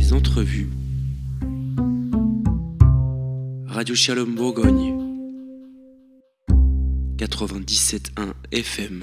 les entrevues. Radio Shalom Bourgogne 97.1 FM.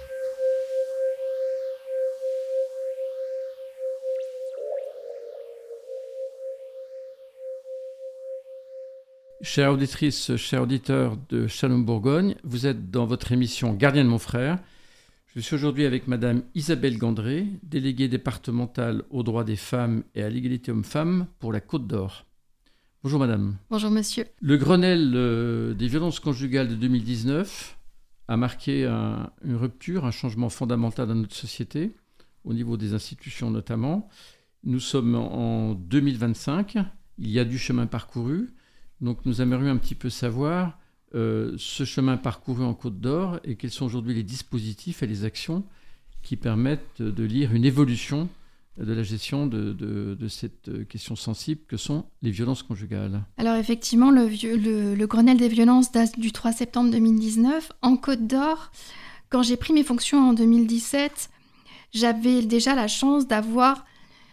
Chères auditrices, chers auditeurs de Shalom Bourgogne, vous êtes dans votre émission Gardien de mon frère. Je suis aujourd'hui avec Madame Isabelle Gandré, déléguée départementale aux droits des femmes et à l'égalité hommes-femmes pour la Côte d'Or. Bonjour Madame. Bonjour Monsieur. Le Grenelle des violences conjugales de 2019 a marqué une rupture, un changement fondamental dans notre société, au niveau des institutions notamment. Nous sommes en 2025, il y a du chemin parcouru. Donc nous aimerions un petit peu savoir ce chemin parcouru en Côte d'Or et quels sont aujourd'hui les dispositifs et les actions qui permettent de lire une évolution de la gestion de cette question sensible que sont les violences conjugales. Alors effectivement, le Grenelle des violences date du 3 septembre 2019. En Côte d'Or, quand j'ai pris mes fonctions en 2017, j'avais déjà la chance d'avoir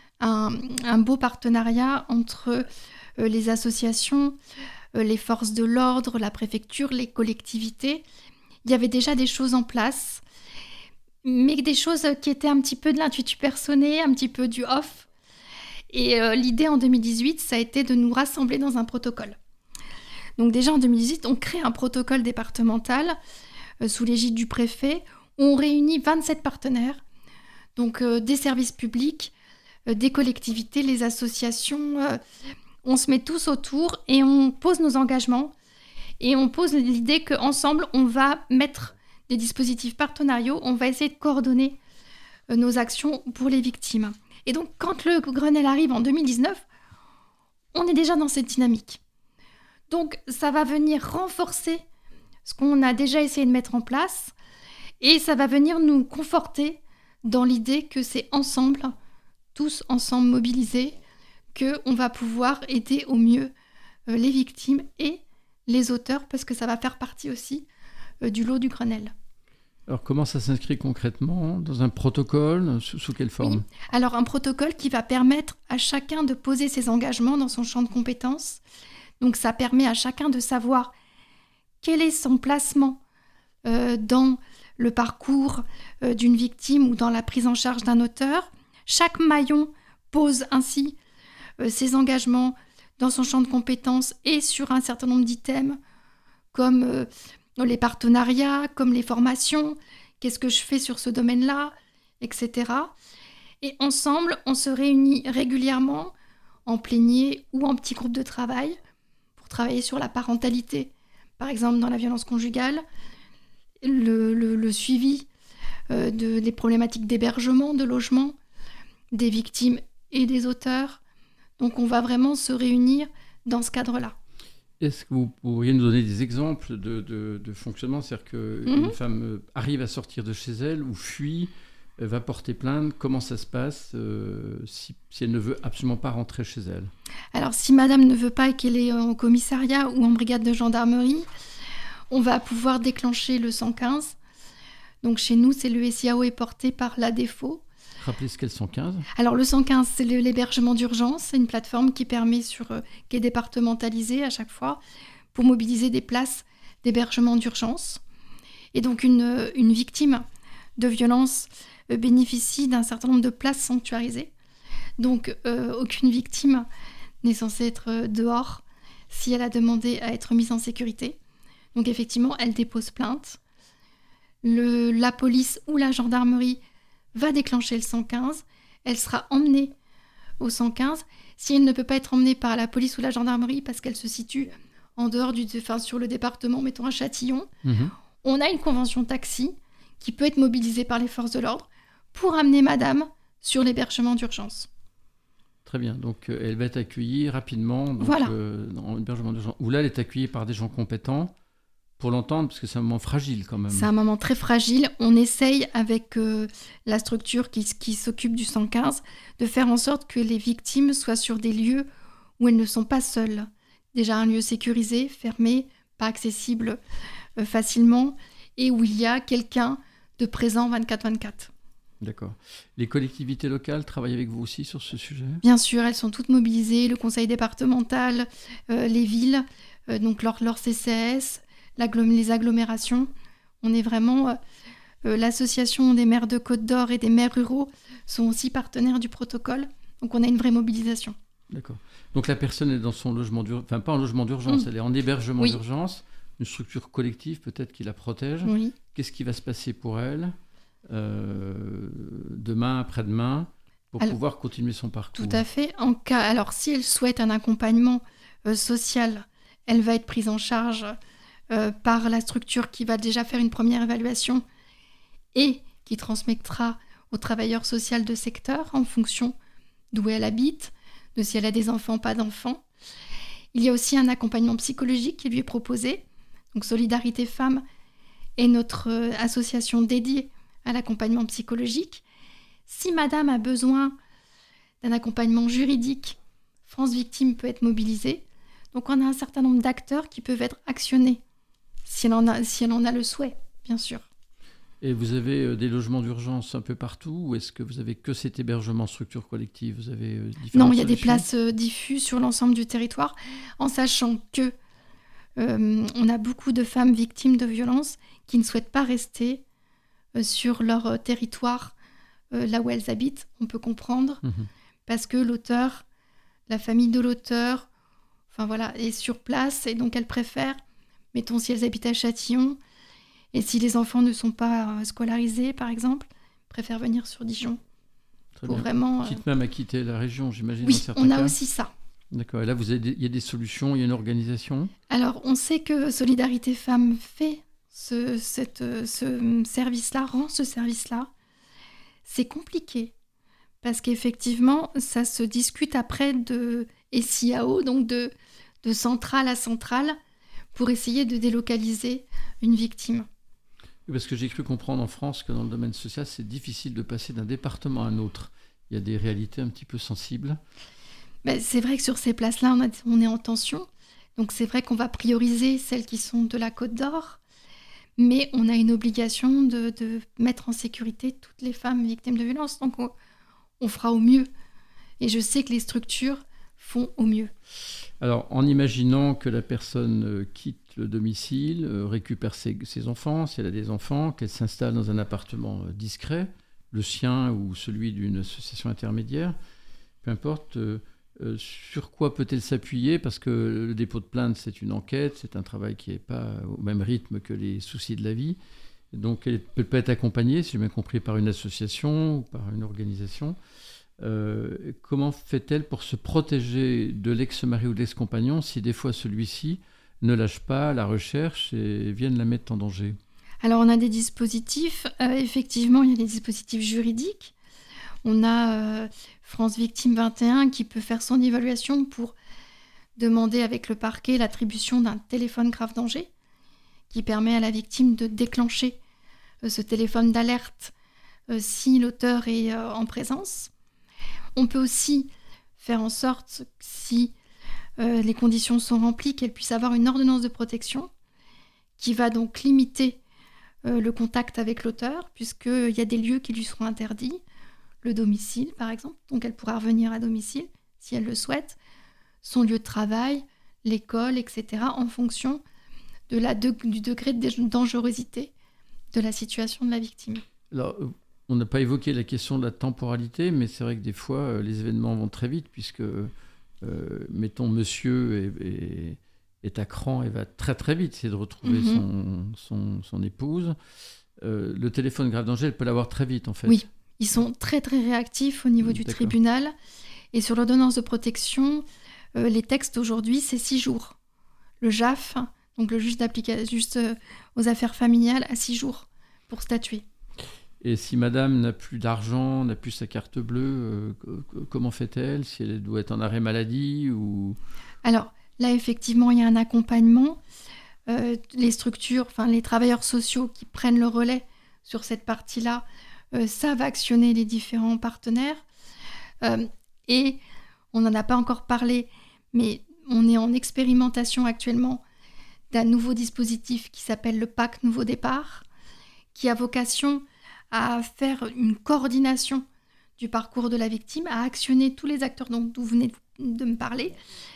un beau partenariat entre les associations, les forces de l'ordre, la préfecture, les collectivités. Il y avait déjà des choses en place, mais des choses qui étaient un petit peu de l'intuitu personné, un petit peu du off. Et l'idée en 2018, ça a été de nous rassembler dans un protocole. Donc déjà en 2018, on crée un protocole départemental sous l'égide du préfet, où on réunit 27 partenaires, donc des services publics, des collectivités, les associations. On se met tous autour et on pose nos engagements et on pose l'idée qu'ensemble, on va mettre des dispositifs partenariaux, on va essayer de coordonner nos actions pour les victimes. Et donc, quand le Grenelle arrive en 2019, on est déjà dans cette dynamique. Donc, ça va venir renforcer ce qu'on a déjà essayé de mettre en place et ça va venir nous conforter dans l'idée que c'est ensemble, tous ensemble mobilisés, qu'on va pouvoir aider au mieux les victimes et les auteurs, parce que ça va faire partie aussi du lot du Grenelle. Alors comment ça s'inscrit concrètement dans un protocole, sous quelle forme ? Oui. Alors un protocole qui va permettre à chacun de poser ses engagements dans son champ de compétences. Donc ça permet à chacun de savoir quel est son placement dans le parcours d'une victime ou dans la prise en charge d'un auteur. Chaque maillon pose ainsi ses engagements dans son champ de compétences et sur un certain nombre d'items comme les partenariats, comme les formations, qu'est-ce que je fais sur ce domaine-là, etc. Et ensemble, on se réunit régulièrement en plénier ou en petits groupes de travail pour travailler sur la parentalité, par exemple dans la violence conjugale, le suivi des problématiques d'hébergement, de logement, des victimes et des auteurs. Donc on va vraiment se réunir dans ce cadre-là. Est-ce que vous pourriez nous donner des exemples de fonctionnement ? C'est-à-dire qu'une femme arrive à sortir de chez elle ou fuit, va porter plainte. Comment ça se passe si elle ne veut absolument pas rentrer chez elle ? Alors si madame ne veut pas et qu'elle est en commissariat ou en brigade de gendarmerie, on va pouvoir déclencher le 115. Donc chez nous, c'est le SIAO est porté par l'ADEFO. Rappelez ce qu'est le 115. Alors le 115, c'est l'hébergement d'urgence. C'est une plateforme qui permet qui est départementalisée à chaque fois pour mobiliser des places d'hébergement d'urgence. Et donc une victime de violence bénéficie d'un certain nombre de places sanctuarisées. Donc aucune victime n'est censée être dehors si elle a demandé à être mise en sécurité. Donc effectivement, elle dépose plainte. La police ou la gendarmerie va déclencher le 115, elle sera emmenée au 115. Si elle ne peut pas être emmenée par la police ou la gendarmerie parce qu'elle se situe en dehors sur le département, mettons à Châtillon, on a une convention taxi qui peut être mobilisée par les forces de l'ordre pour amener madame sur l'hébergement d'urgence. Très bien, donc elle va être accueillie rapidement dans l'hébergement d'urgence, où là elle est accueillie par des gens compétents. Pour l'entendre, parce que c'est un moment fragile quand même. C'est un moment très fragile. On essaye avec la structure qui s'occupe du 115 de faire en sorte que les victimes soient sur des lieux où elles ne sont pas seules. Déjà un lieu sécurisé, fermé, pas accessible facilement et où il y a quelqu'un de présent 24/24. D'accord. Les collectivités locales travaillent avec vous aussi sur ce sujet ? Bien sûr, elles sont toutes mobilisées, le conseil départemental, les villes, donc leur CCAS, les agglomérations. On est vraiment... l'association des maires de Côte-d'Or et des maires ruraux sont aussi partenaires du protocole. Donc on a une vraie mobilisation. D'accord. Donc la personne est dans son logement d'urgence, enfin pas en logement d'urgence, elle est en hébergement d'urgence, une structure collective peut-être qui la protège. Oui. Qu'est-ce qui va se passer pour elle demain, après-demain, pour pouvoir continuer son parcours ? Tout à fait. Alors si elle souhaite un accompagnement social, elle va être prise en charge par la structure qui va déjà faire une première évaluation et qui transmettra au travailleur social de secteur en fonction d'où elle habite, de si elle a des enfants, pas d'enfants. Il y a aussi un accompagnement psychologique qui lui est proposé. Donc Solidarité Femmes est notre association dédiée à l'accompagnement psychologique. Si madame a besoin d'un accompagnement juridique, France Victime peut être mobilisée. Donc on a un certain nombre d'acteurs qui peuvent être actionnés si elle en a le souhait, bien sûr. Et vous avez des logements d'urgence un peu partout, ou est-ce que vous avez que cet hébergement structure collective ? Vous avez Non, il y a des places diffuses sur l'ensemble du territoire, en sachant que on a beaucoup de femmes victimes de violences qui ne souhaitent pas rester sur leur territoire, là où elles habitent. On peut comprendre, parce que l'auteur, la famille de l'auteur, enfin voilà, est sur place, et donc elles préfèrent, mettons si elles habitent à Châtillon, et si les enfants ne sont pas scolarisés, par exemple, préfèrent venir sur Dijon. Très pour bien. vraiment... Quitte même à quitter la région, j'imagine, Oui, dans certains on cas. a aussi ça. D'accord. Et là, il y a des solutions, il y a une organisation ? Alors, on sait que Solidarité Femmes fait ce service-là, rend ce service-là. C'est compliqué, parce qu'effectivement, ça se discute après de SIAO, donc de centrale à centrale, pour essayer de délocaliser une victime. Parce que j'ai cru comprendre en France que dans le domaine social, c'est difficile de passer d'un département à un autre. Il y a des réalités un petit peu sensibles. Ben, c'est vrai que sur ces places-là, on est en tension. Donc c'est vrai qu'on va prioriser celles qui sont de la Côte d'Or. Mais on a une obligation de mettre en sécurité toutes les femmes victimes de violences. Donc on fera au mieux. Et je sais que les structures font au mieux. Alors, en imaginant que la personne quitte le domicile, récupère ses enfants, si elle a des enfants, qu'elle s'installe dans un appartement discret, le sien ou celui d'une association intermédiaire, peu importe, sur quoi peut-elle s'appuyer ? Parce que le dépôt de plainte, c'est une enquête, c'est un travail qui n'est pas au même rythme que les soucis de la vie. Donc, elle peut pas être accompagnée, si j'ai bien compris, par une association ou par une organisation. Comment fait-elle pour se protéger de l'ex-mari ou de l'ex-compagnon si des fois celui-ci ne lâche pas la recherche et vienne la mettre en danger ? Alors on a des dispositifs, effectivement il y a des dispositifs juridiques. On a France Victime 21 qui peut faire son évaluation pour demander avec le parquet l'attribution d'un téléphone grave danger qui permet à la victime de déclencher ce téléphone d'alerte si l'auteur est en présence. On peut aussi faire en sorte, si les conditions sont remplies, qu'elle puisse avoir une ordonnance de protection qui va donc limiter le contact avec l'auteur, puisqu'il y a des lieux qui lui seront interdits, le domicile par exemple, donc elle pourra revenir à domicile si elle le souhaite, son lieu de travail, l'école, etc., en fonction du degré de dangerosité de la situation de la victime. Alors, on n'a pas évoqué la question de la temporalité, mais c'est vrai que des fois, les événements vont très vite, puisque, mettons, monsieur est à cran et va très très vite essayer de retrouver son épouse. Le téléphone grave danger, elle peut l'avoir très vite, en fait. Oui, ils sont très très réactifs au niveau du tribunal. Et sur l'ordonnance de protection, les textes aujourd'hui, c'est 6 jours. Le JAF, donc le juge aux affaires familiales, a 6 jours pour statuer. Et si madame n'a plus d'argent, n'a plus sa carte bleue, comment fait-elle ? Si elle doit être en arrêt maladie ou... Alors, là, effectivement, il y a un accompagnement. Les structures, les travailleurs sociaux qui prennent le relais sur cette partie-là, savent actionner les différents partenaires. Et on n'en a pas encore parlé, mais on est en expérimentation actuellement d'un nouveau dispositif qui s'appelle le PAC Nouveau Départ, qui a vocation à faire une coordination du parcours de la victime, à actionner tous les acteurs dont vous venez de me parler,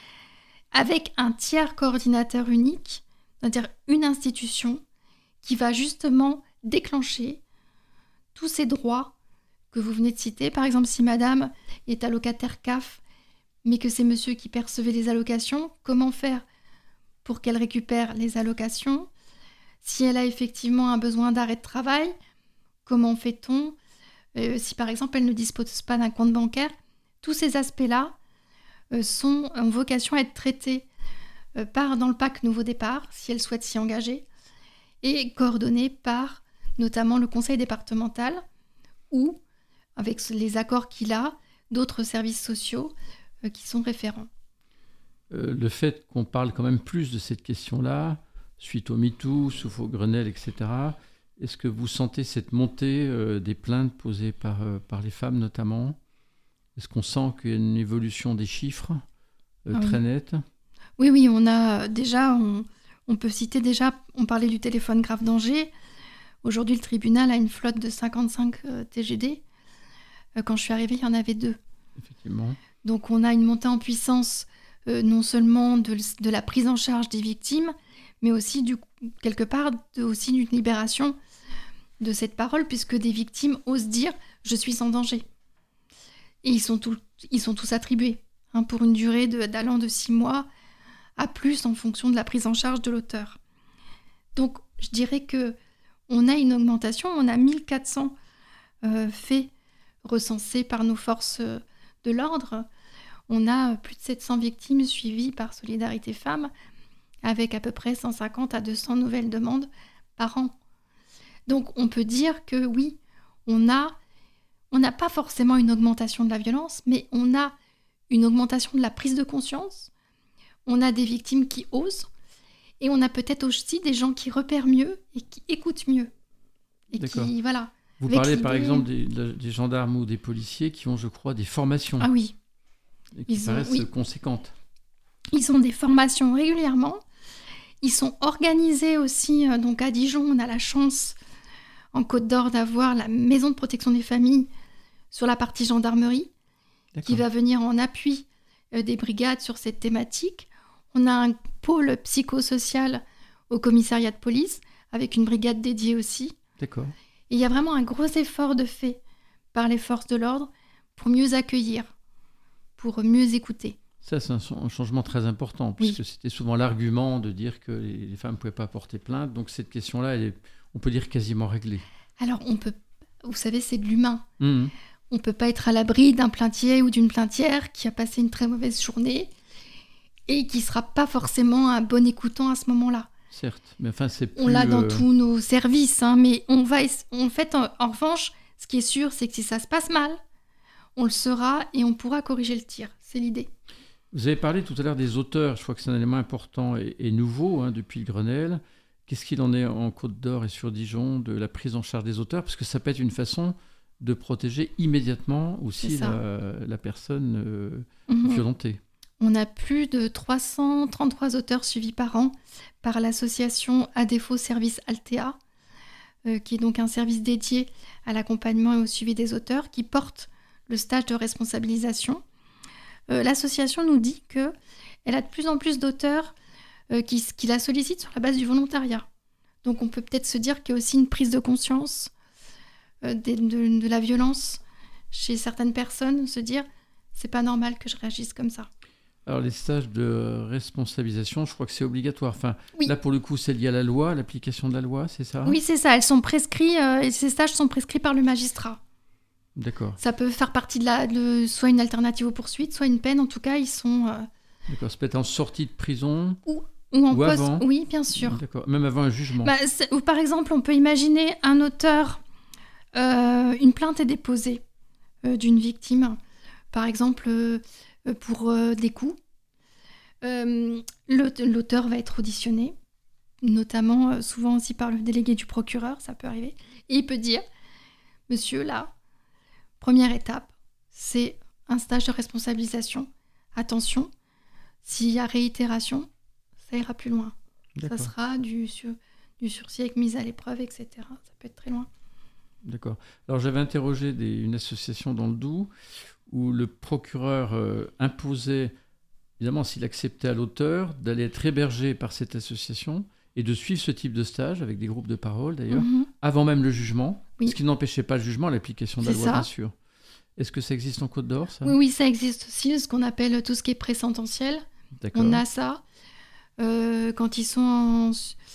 avec un tiers coordinateur unique, c'est-à-dire une institution qui va justement déclencher tous ces droits que vous venez de citer. Par exemple, si madame est allocataire CAF, mais que c'est monsieur qui percevait les allocations, comment faire pour qu'elle récupère les allocations? Si elle a effectivement un besoin d'arrêt de travail, comment fait-on? Si par exemple elle ne dispose pas d'un compte bancaire, tous ces aspects-là ont vocation à être traités dans le PAC Nouveau Départ, si elle souhaite s'y engager, et coordonnés par notamment le conseil départemental ou, avec les accords qu'il a, d'autres services sociaux qui sont référents. Le fait qu'on parle quand même plus de cette question-là, suite au MeToo, sauf au Grenelle, etc., est-ce que vous sentez cette montée des plaintes posées par les femmes notamment? Est-ce qu'on sent qu'il y a une évolution des chiffres très nette? Oui, on a déjà, on peut citer déjà, on parlait du téléphone grave danger. Aujourd'hui, le tribunal a une flotte de 55 TGD. Quand je suis arrivée, il y en avait 2. Effectivement. Donc on a une montée en puissance non seulement de la prise en charge des victimes, mais aussi quelque part aussi d'une libération de cette parole, puisque des victimes osent dire « je suis en danger ». Et ils sont tous attribués, pour une durée d'allant de 6 mois à plus en fonction de la prise en charge de l'auteur. Donc je dirais qu'on a une augmentation, on a 1400 faits recensés par nos forces de l'ordre. On a plus de 700 victimes suivies par Solidarité Femmes, avec à peu près 150 à 200 nouvelles demandes par an. Donc on peut dire que oui, on n'a pas forcément une augmentation de la violence, mais on a une augmentation de la prise de conscience, on a des victimes qui osent, et on a peut-être aussi des gens qui repèrent mieux et qui écoutent mieux. Et D'accord. qui, voilà. Vous parlez par exemple des gendarmes ou des policiers qui ont, je crois, des formations. Ah oui. Et qui paraissent conséquentes. Ils ont des formations régulièrement. Ils sont organisés aussi. Donc à Dijon, on a la chance, en Côte d'Or, d'avoir la maison de protection des familles sur la partie gendarmerie, qui va venir en appui des brigades sur cette thématique. On a un pôle psychosocial au commissariat de police, avec une brigade dédiée aussi. D'accord. Et il y a vraiment un gros effort de fait par les forces de l'ordre pour mieux accueillir, pour mieux écouter. Ça, c'est un changement très important, puisque c'était souvent l'argument de dire que les femmes ne pouvaient pas porter plainte. Donc cette question-là, on peut dire quasiment réglée. Alors, vous savez, c'est de l'humain. Mmh. On ne peut pas être à l'abri d'un plaintier ou d'une plaintière qui a passé une très mauvaise journée et qui ne sera pas forcément un bon écoutant à ce moment-là. Certes, mais enfin, c'est plus... On l'a dans tous nos services, mais en revanche, ce qui est sûr, c'est que si ça se passe mal, on le saura et on pourra corriger le tir. C'est l'idée. Vous avez parlé tout à l'heure des auteurs. Je crois que c'est un élément important et nouveau depuis le Grenelle. Qu'est-ce qu'il en est en Côte d'Or et sur Dijon de la prise en charge des auteurs? Parce que ça peut être une façon de protéger immédiatement aussi la personne violentée. On a plus de 333 auteurs suivis par an par l'association À défaut Service Altea, qui est donc un service dédié à l'accompagnement et au suivi des auteurs, qui porte le stage de responsabilisation. L'association nous dit qu'elle a de plus en plus d'auteurs qui la sollicitent sur la base du volontariat. Donc on peut peut-être se dire qu'il y a aussi une prise de conscience de la violence chez certaines personnes, se dire c'est pas normal que je réagisse comme ça. Alors les stages de responsabilisation, je crois que c'est obligatoire. Enfin, oui. Là pour le coup, c'est lié à la loi, l'application de la loi, c'est ça? Oui, c'est ça. Elles sont prescrits, et ces stages sont prescrits par le magistrat. D'accord. Ça peut faire partie de soit une alternative aux poursuites, soit une peine. En tout cas, ils sont... D'accord, ça peut être en sortie de prison ou en poste. Avant. Oui, bien sûr. D'accord, même avant un jugement. Ou par exemple, on peut imaginer un auteur, une plainte est déposée d'une victime, par exemple pour des coups. L'auteur va être auditionné, notamment souvent aussi par le délégué du procureur, ça peut arriver. Et il peut dire, monsieur, là, première étape, c'est un stage de responsabilisation. Attention, s'il y a réitération, ça ira plus loin. D'accord. Ça sera du sursis avec mise à l'épreuve, etc. Ça peut être très loin. D'accord. Alors j'avais interrogé une association dans le Doubs où le procureur imposait, évidemment s'il acceptait à l'auteur, d'aller être hébergé par cette association et de suivre ce type de stage avec des groupes de parole d'ailleurs, avant même le jugement, ce qui n'empêchait pas le jugement, l'application de la loi bien sûr. Est-ce que ça existe en Côte d'Or, ça ? Oui, ça existe aussi, ce qu'on appelle tout ce qui est présententiel. D'accord. On a ça quand ils sont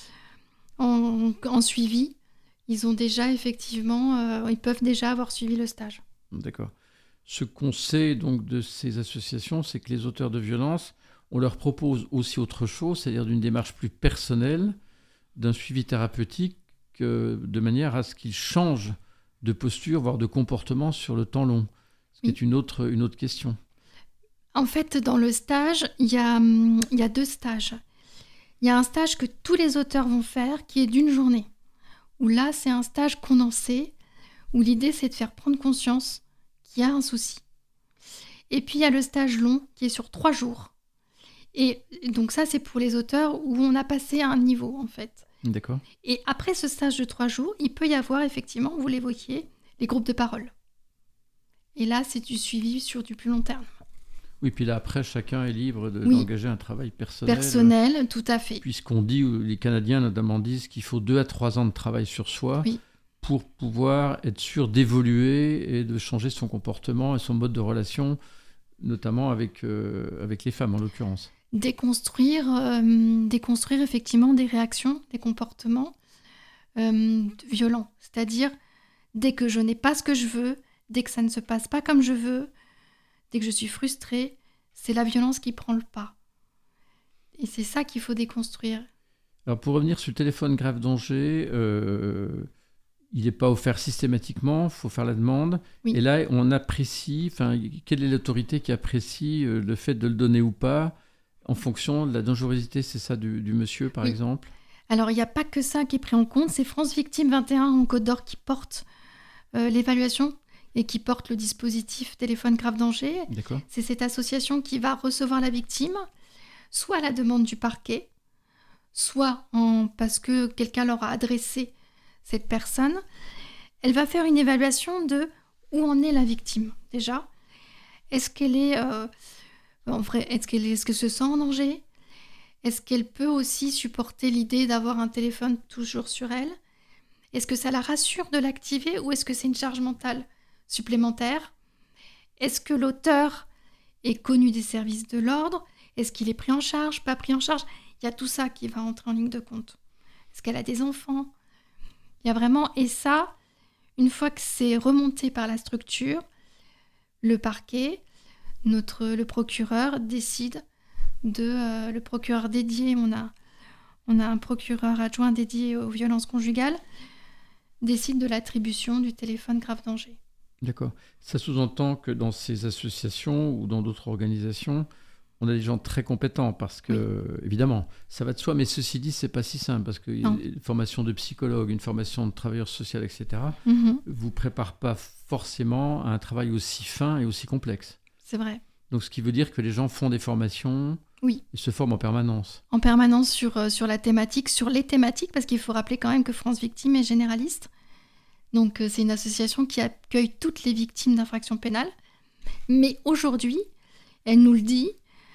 en suivi. Ils ont déjà effectivement, ils peuvent déjà avoir suivi le stage. D'accord. Ce qu'on sait donc de ces associations, c'est que les auteurs de violences, on leur propose aussi autre chose, c'est-à-dire d'une démarche plus personnelle, d'un suivi thérapeutique, de manière à ce qu'ils changent de posture, voire de comportement sur le temps long. Ce qui est une autre question. En fait, dans le stage, il y a 2 stages. Il y a un stage que tous les auteurs vont faire, qui est d'1 journée. Où là, c'est un stage condensé, où l'idée, c'est de faire prendre conscience qu'il y a un souci. Et puis, il y a le stage long, qui est sur 3 jours. Et donc ça, c'est pour les auteurs où on a passé un niveau, en fait. D'accord. Et après ce stage de 3 jours, il peut y avoir, effectivement, vous l'évoquiez, les groupes de parole. Et là, c'est du suivi sur du plus long terme. Oui, puis là, après, chacun est libre d'engager un travail personnel. Personnel, tout à fait. Puisqu'on dit, les Canadiens notamment disent qu'il faut 2 à 3 ans de travail sur soi pour pouvoir être sûr d'évoluer et de changer son comportement et son mode de relation, notamment avec les femmes en l'occurrence. Déconstruire effectivement des réactions, des comportements violents. C'est-à-dire, dès que je n'ai pas ce que je veux, dès que ça ne se passe pas comme je veux, dès que je suis frustrée, c'est la violence qui prend le pas. Et c'est ça qu'il faut déconstruire. Alors pour revenir sur le téléphone grave danger, il n'est pas offert systématiquement, il faut faire la demande. Oui. Et là, on apprécie, quelle est l'autorité qui apprécie le fait de le donner ou pas en fonction de la dangerosité, c'est ça, du monsieur, par exemple ? Alors, il n'y a pas que ça qui est pris en compte. C'est France Victime 21 en Côte d'Or qui porte l'évaluation et qui porte le dispositif téléphone grave danger. D'accord. C'est cette association qui va recevoir la victime, soit à la demande du parquet, soit parce que quelqu'un leur a adressé cette personne. Elle va faire une évaluation de où en est la victime, déjà. Est-ce qu'elle est... est-ce qu'elle se sent en danger ? Est-ce qu'elle peut aussi supporter l'idée d'avoir un téléphone toujours sur elle ? Est-ce que ça la rassure de l'activer ou est-ce que c'est une charge mentale supplémentaire ? Est-ce que l'auteur est connu des services de l'ordre ? Est-ce qu'il est pris en charge, pas pris en charge ? Il y a tout ça qui va entrer en ligne de compte. Est-ce qu'elle a des enfants ? Il y a vraiment... Et ça, une fois que c'est remonté par la structure, le parquet... le procureur décide le procureur dédié, on a un procureur adjoint dédié aux violences conjugales, décide de l'attribution du téléphone grave danger. D'accord. Ça sous-entend que dans ces associations ou dans d'autres organisations, on a des gens très compétents parce que, évidemment, ça va de soi, mais ceci dit, c'est pas si simple parce que une formation de psychologue, une formation de travailleur social, etc., vous prépare pas forcément à un travail aussi fin et aussi complexe. C'est vrai. Donc, ce qui veut dire que les gens font des formations et se forment en permanence. En permanence sur la thématique, sur les thématiques, parce qu'il faut rappeler quand même que France Victime est généraliste. Donc, c'est une association qui accueille toutes les victimes d'infractions pénales. Mais aujourd'hui, elle nous le dit,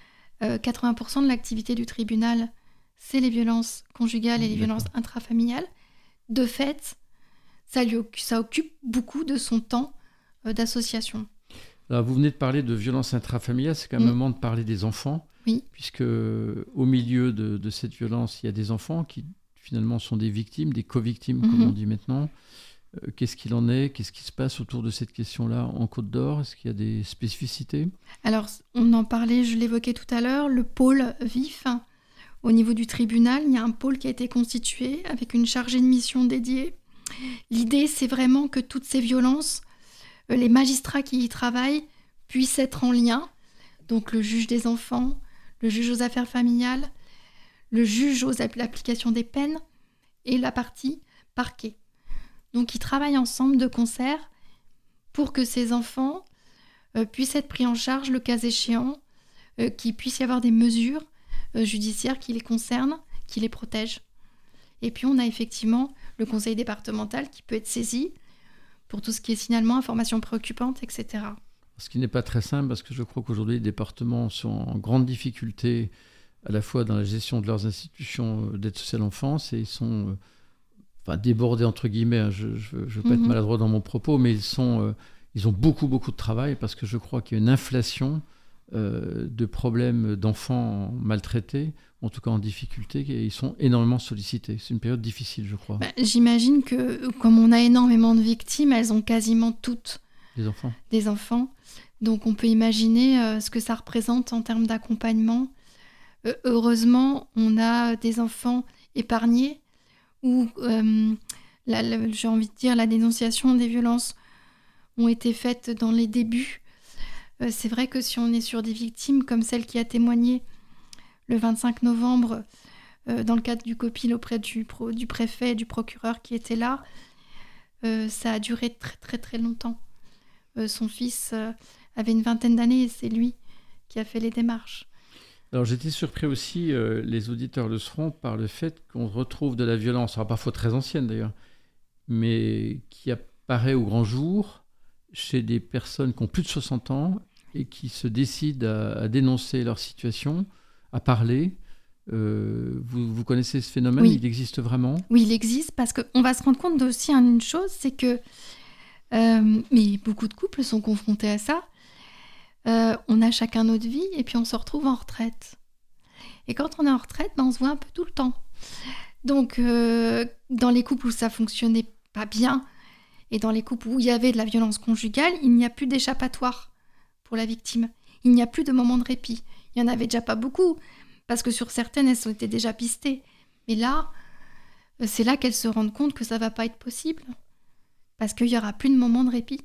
80% de l'activité du tribunal, c'est les violences conjugales et les violences intrafamiliales. De fait, ça occupe beaucoup de son temps d'association. Alors, vous venez de parler de violences intrafamiliales, c'est quand même le moment de parler des enfants, puisque au milieu de cette violence, il y a des enfants qui finalement sont des victimes, des co-victimes, comme on dit maintenant. Qu'est-ce qu'il en est ? Qu'est-ce qui se passe autour de cette question-là en Côte d'Or ? Est-ce qu'il y a des spécificités ? Alors, on en parlait, je l'évoquais tout à l'heure, le pôle VIF. Au niveau du tribunal, il y a un pôle qui a été constitué avec une chargée de mission dédiée. L'idée, c'est vraiment que toutes ces violences, les magistrats qui y travaillent puissent être en lien. Donc, le juge des enfants, le juge aux affaires familiales, le juge aux applications des peines et la partie parquet. Donc, ils travaillent ensemble de concert pour que ces enfants puissent être pris en charge, le cas échéant, qu'il puisse y avoir des mesures judiciaires qui les concernent, qui les protègent. Et puis, on a effectivement le conseil départemental qui peut être saisi pour tout ce qui est signalement, information préoccupante, etc. Ce qui n'est pas très simple, parce que je crois qu'aujourd'hui, les départements sont en grande difficulté, à la fois dans la gestion de leurs institutions d'aide sociale à l'enfance, et ils sont débordés, entre guillemets. Hein. Je ne veux pas être maladroit dans mon propos, mais ils ont beaucoup, beaucoup de travail, parce que je crois qu'il y a une inflation de problèmes d'enfants maltraités, en tout cas en difficulté, et ils sont énormément sollicités. C'est une période difficile, je crois. J'imagine que, comme on a énormément de victimes, elles ont quasiment toutes des enfants. Donc on peut imaginer ce que ça représente en termes d'accompagnement. Heureusement, on a des enfants épargnés où, j'ai envie de dire, la dénonciation des violences ont été faites dans les débuts. C'est vrai que si on est sur des victimes comme celle qui a témoigné le 25 novembre dans le cadre du COPIL auprès du préfet et du procureur qui étaient là, ça a duré très très très longtemps. Son fils avait une vingtaine d'années et c'est lui qui a fait les démarches. Alors j'étais surpris aussi, les auditeurs le seront, par le fait qu'on retrouve de la violence, alors parfois très ancienne d'ailleurs, mais qui apparaît au grand jour chez des personnes qui ont plus de 60 ans et qui se décident à dénoncer leur situation, à parler. Vous connaissez ce phénomène ? Oui. Il existe vraiment ? Oui, il existe, parce qu'on va se rendre compte aussi une chose, c'est que mais beaucoup de couples sont confrontés à ça. On a chacun notre vie et puis on se retrouve en retraite. Et quand on est en retraite, on se voit un peu tout le temps. Donc, dans les couples où ça fonctionnait pas bien et dans les couples où il y avait de la violence conjugale, il n'y a plus d'échappatoire pour la victime. Il n'y a plus de moment de répit. Il n'y en avait déjà pas beaucoup, parce que sur certaines, elles étaient déjà pistées. Mais là, c'est là qu'elles se rendent compte que ça ne va pas être possible, parce qu'il n'y aura plus de moment de répit.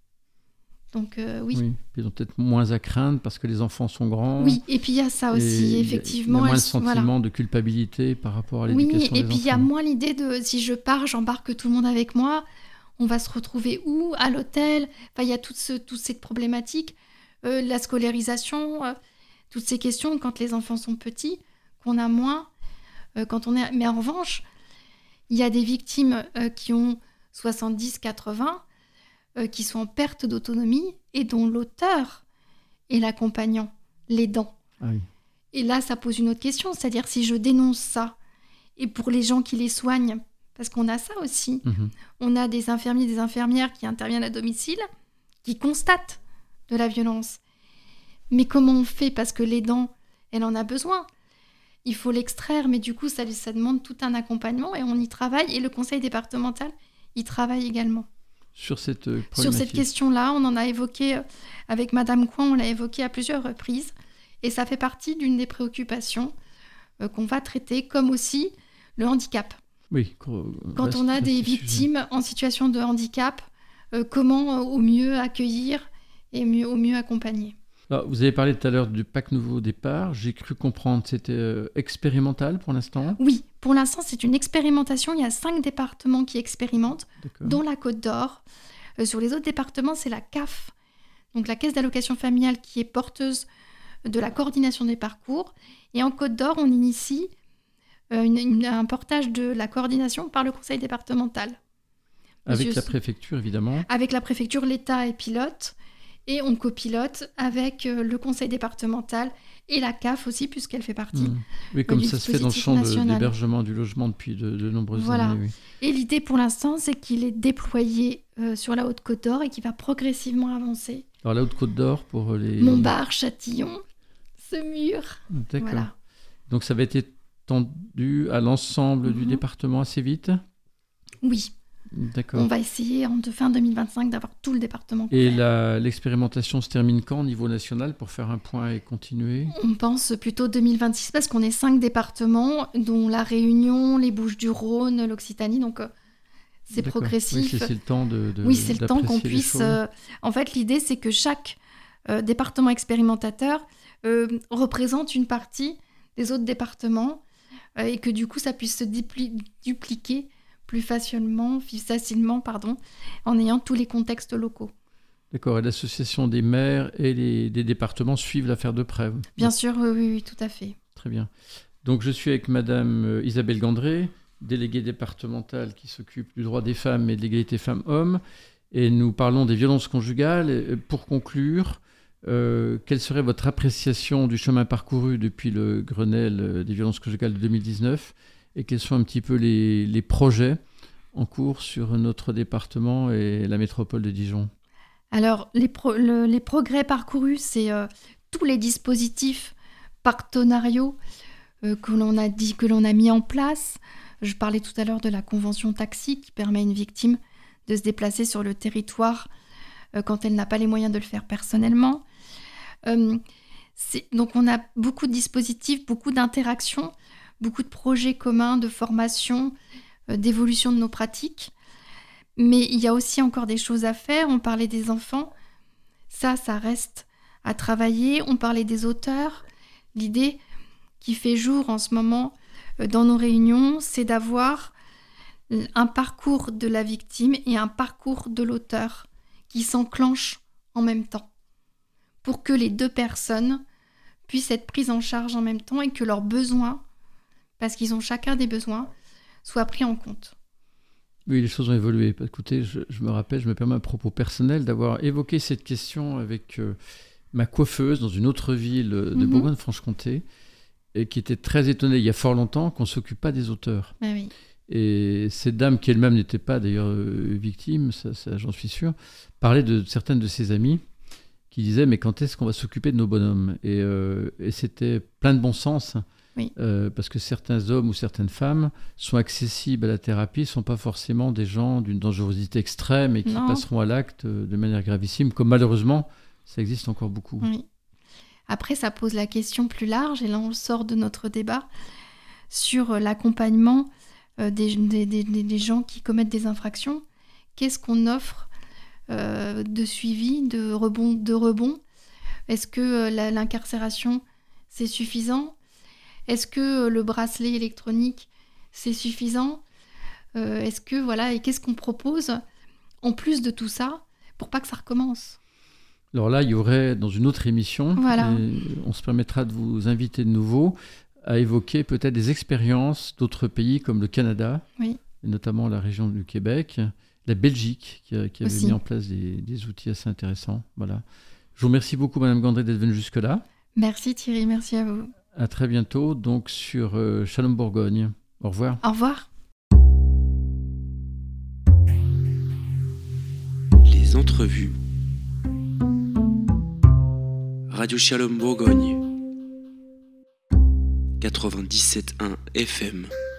Donc, oui. Puis ils ont peut-être moins à craindre parce que les enfants sont grands. Oui, et puis il y a ça aussi, effectivement. Il y a moins le sentiment de culpabilité par rapport à l'éducation des enfants. Oui, et puis il y a moins l'idée de si je pars, j'embarque tout le monde avec moi, on va se retrouver où ? À l'hôtel ? Enfin, il y a toute cette problématique, la scolarisation, toutes ces questions quand les enfants sont petits, qu'on a moins quand on est... Mais en revanche, il y a des victimes qui ont 70, 80, qui sont en perte d'autonomie et dont l'auteur est l'accompagnant, l'aidant. Ah oui. Et là, ça pose une autre question, c'est-à-dire si je dénonce ça, et pour les gens qui les soignent, parce qu'on a ça aussi, on a des infirmiers, des infirmières qui interviennent à domicile, qui constatent de la violence. Mais comment on fait ? Parce que l'aidant, elle en a besoin. Il faut l'extraire, mais du coup, ça demande tout un accompagnement et on y travaille. Et le conseil départemental y travaille également. Sur cette problématique. Sur cette question-là, on en a évoqué avec Madame Coin, on l'a évoqué à plusieurs reprises. Et ça fait partie d'une des préoccupations qu'on va traiter, comme aussi le handicap. Oui. Quand on a des victimes en situation de handicap, comment au mieux accueillir et au mieux accompagner. Alors, vous avez parlé tout à l'heure du PAC Nouveau Départ. J'ai cru comprendre que c'était expérimental pour l'instant. Oui, pour l'instant, c'est une expérimentation. Il y a 5 départements qui expérimentent, dont la Côte d'Or. Sur les autres départements, c'est la CAF, donc la Caisse d'allocation familiale, qui est porteuse de la coordination des parcours. Et en Côte d'Or, on initie un portage de la coordination par le conseil départemental. Avec la préfecture, évidemment. Avec la préfecture, l'État est pilote. Et on copilote avec le conseil départemental et la CAF aussi, puisqu'elle fait partie Oui, comme du ça se fait dans le champ de l'hébergement du logement depuis de nombreuses années. Oui. Et l'idée pour l'instant, c'est qu'il est déployé sur la Haute-Côte d'Or et qu'il va progressivement avancer. Alors la Haute-Côte d'Or pour les... Montbard, Châtillon, Semur. D'accord. Voilà. Donc ça va être étendu à l'ensemble du département assez vite ? Oui. D'accord. On va essayer en fin 2025 d'avoir tout le département couvert. Et l'expérimentation se termine quand au niveau national pour faire un point et continuer ? On pense plutôt 2026 parce qu'on est 5 départements, dont la Réunion, les Bouches-du-Rhône, l'Occitanie, donc c'est progressif. Oui, c'est le temps oui, c'est le temps qu'on puisse... en fait, l'idée, c'est que chaque département expérimentateur représente une partie des autres départements et que du coup, ça puisse se dupliquer plus facilement, en ayant tous les contextes locaux. D'accord, et l'association des maires et des départements suivent l'affaire de près. Bien sûr, oui, tout à fait. Très bien. Donc je suis avec Madame Isabelle Gandré, déléguée départementale qui s'occupe du droit des femmes et de l'égalité femmes-hommes. Et nous parlons des violences conjugales. Et pour conclure, quelle serait votre appréciation du chemin parcouru depuis le Grenelle des violences conjugales de 2019 et quels sont un petit peu les projets en cours sur notre département et la métropole de Dijon? Alors, les progrès parcourus, c'est tous les dispositifs partenariaux que l'on a mis en place. Je parlais tout à l'heure de la convention taxi qui permet à une victime de se déplacer sur le territoire quand elle n'a pas les moyens de le faire personnellement. Donc on a beaucoup de dispositifs, beaucoup d'interactions, beaucoup de projets communs, de formation, d'évolution de nos pratiques. Mais il y a aussi encore des choses à faire. On parlait des enfants, ça reste à travailler. On parlait des auteurs. L'idée qui fait jour en ce moment dans nos réunions, c'est d'avoir un parcours de la victime et un parcours de l'auteur qui s'enclenchent en même temps pour que les deux personnes puissent être prises en charge en même temps et que leurs besoins, parce qu'ils ont chacun des besoins, soient pris en compte. Oui, les choses ont évolué. Écoutez, je me rappelle, je me permets un propos personnel d'avoir évoqué cette question avec ma coiffeuse dans une autre ville de Bourgogne-Franche-Comté et qui était très étonnée il y a fort longtemps qu'on ne s'occupe pas des auteurs. Ah oui. Et cette dame, qui elle-même n'était pas d'ailleurs victime, ça j'en suis sûr, parlait de certaines de ses amies qui disaient « mais quand est-ce qu'on va s'occuper de nos bonhommes ?» et c'était plein de bon sens, oui. Parce que certains hommes ou certaines femmes sont accessibles à la thérapie, ne sont pas forcément des gens d'une dangerosité extrême et qui passeront à l'acte de manière gravissime, comme malheureusement, ça existe encore beaucoup. Oui. Après, ça pose la question plus large, et là on sort de notre débat, sur l'accompagnement des gens qui commettent des infractions. Qu'est-ce qu'on offre de suivi, de rebond? Est-ce que l'incarcération, c'est suffisant? Est-ce que le bracelet électronique, c'est suffisant? Est-ce que, voilà, et qu'est-ce qu'on propose en plus de tout ça pour pas que ça recommence? Alors là, il y aurait, dans une autre émission, voilà. On se permettra de vous inviter de nouveau à évoquer peut-être des expériences d'autres pays comme le Canada, oui. et notamment la région du Québec, la Belgique qui avait mis en place des outils assez intéressants. Voilà. Je vous remercie beaucoup, Madame Gandré, d'être venue jusque-là. Merci Thierry, merci à vous. À très bientôt, donc sur Shalom Bourgogne. Au revoir. Au revoir. Les entrevues. Radio Shalom Bourgogne. 97.1 FM.